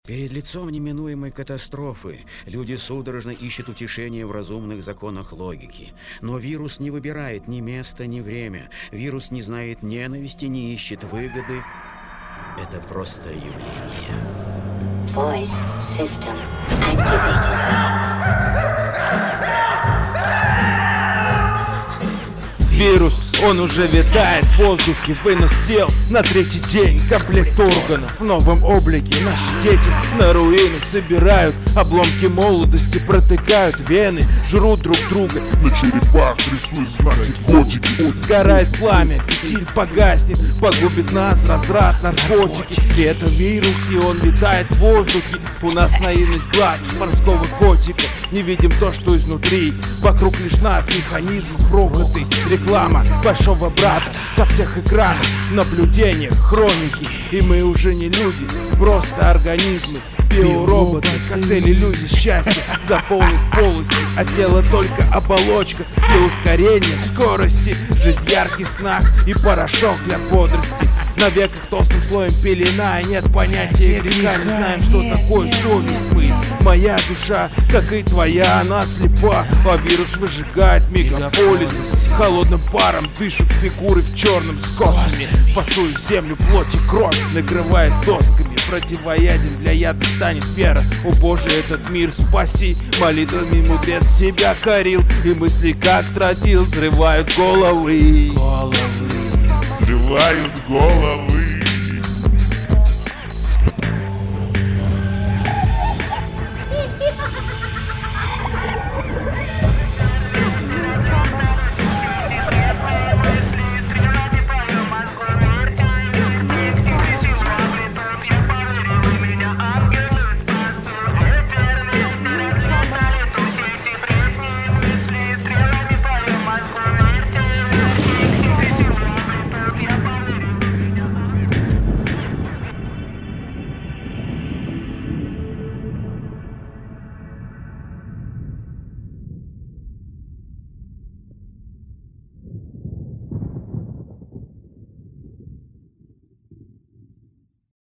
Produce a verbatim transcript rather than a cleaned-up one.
Перед лицом неминуемой катастрофы люди судорожно ищут утешение в разумных законах логики. Но вирус не выбирает ни место, ни время. Вирус не знает ненависти, не ищет выгоды. Это просто явление. Voice system activated. Вирус, он уже витает в воздухе, вынос тел на третий день. Комплект органов в новом облике. Наши дети на руинах собирают обломки молодости, протыкают вены, жрут друг друга. На черепах рисуют знаки котики. Сгорает пламя, фитиль погаснет, погубит нас разврат, наркотики. И это вирус, и он витает в воздухе. У нас наивность глаз морского котика. Не видим то, что изнутри. Вокруг лишь нас механизм проклятый. Реклама большого брата со всех экранов, наблюдения, хроники. И мы уже не люди, просто организмы. Биороботы, коктейли иллюзий счастья заполнит полости, а тело только оболочка для ускорения скорости. Жизнь в ярких снах и порошок для бодрости. На веках толстым слоем пелена, и нет понятия греха. Не знаем, что такое совесть мы. Моя душа, как и твоя, она слепа. А вирус выжигает мегаполисы. Холодным паром дышат фигуры в черном с косами. Фасует землю плоть и кровь, накрывает досками. Противоядием для яда станет вера. О Боже, этот мир спаси. Молитвами мудрец себя корил. И мысли как тротил взрывают головы. Взрывают головы.